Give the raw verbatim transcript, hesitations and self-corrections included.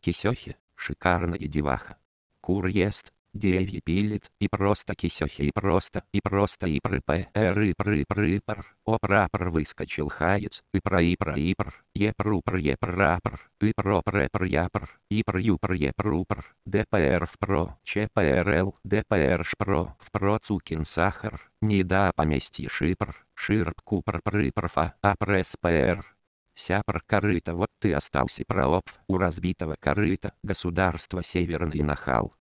Кисехи, шикарная деваха. Кур ест, деревья пилит, и просто кисехи, и просто, и просто и пры п ры пры пры пр. О прапор выскочил хаец, и про и про и пр. Е пру пр е прапор, и про пр пр я пр. И пр ю пр е пру пр. ДПР в про, ЧПРЛ, ДПР шпро, в про цукин сахар. Не да поместье шипр, ширп купр пры прфа, а пресс пр. Сяпр корыто, вот ты остался прооп у разбитого корыта, государство северный нахал.